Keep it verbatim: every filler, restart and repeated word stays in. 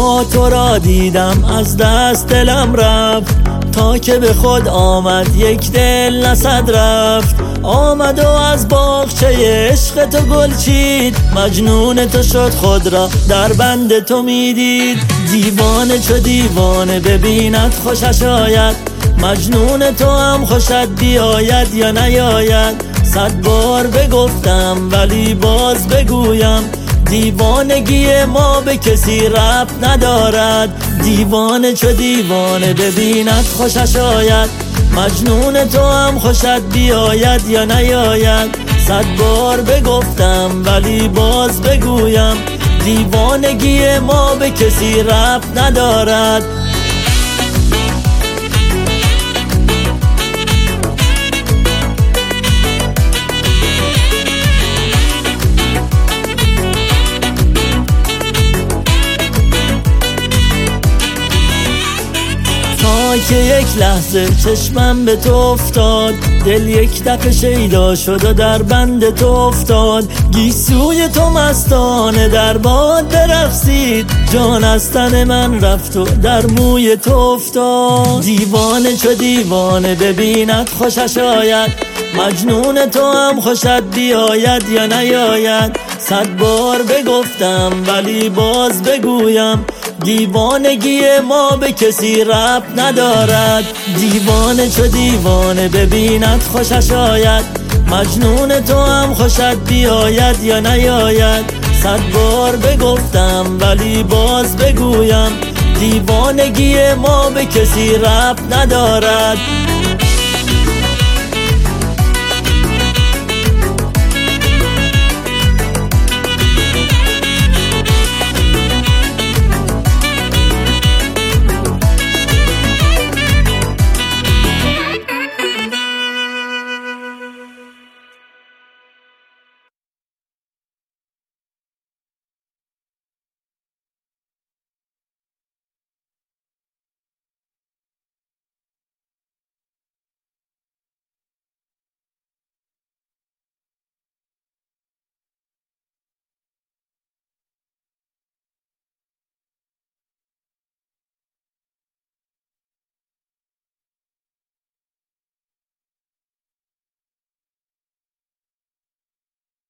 تا تو را دیدم از دست دلم رفت، تا که به خود آمد یک دل نصد رفت. آمد و از باغچه عشق تو گل چید، مجنون تو شد خود را در بند تو میدید. دیوانه چو دیوانه ببیند خوشش آید، مجنون تو هم خوشت بیاید یا نیاید. صد بار بگفتم ولی باز بگویم، دیوانگی ما به کسی ربط ندارد. دیوانه چو دیوانه ببیند خوشش آید، مجنون تو هم خوشت بیاید یا نیاید. صد بار بگفتم ولی باز بگویم، دیوانگی ما به کسی ربط ندارد. تا که یک لحظه چشمم به تو افتاد، دل یک دفعه شیدا شد و در بند تو افتاد. گیسوی تو مستانه در باد برقصید، جان از تن من رفت و در موی تو افتاد. دیوانه چو دیوانه ببیند خوشش آید، مجنون تو هم خوشت بیاید یا نیاید. صد بار بگفتم ولی باز بگویم، دیوانگی ما به کسی ربط ندارد. دیوانه چو دیوانه ببیند خوشش آید، مجنون تو هم خوشت بیاید یا نیاید. صد بار بگفتم ولی باز بگویم، دیوانگی ما به کسی ربط ندارد.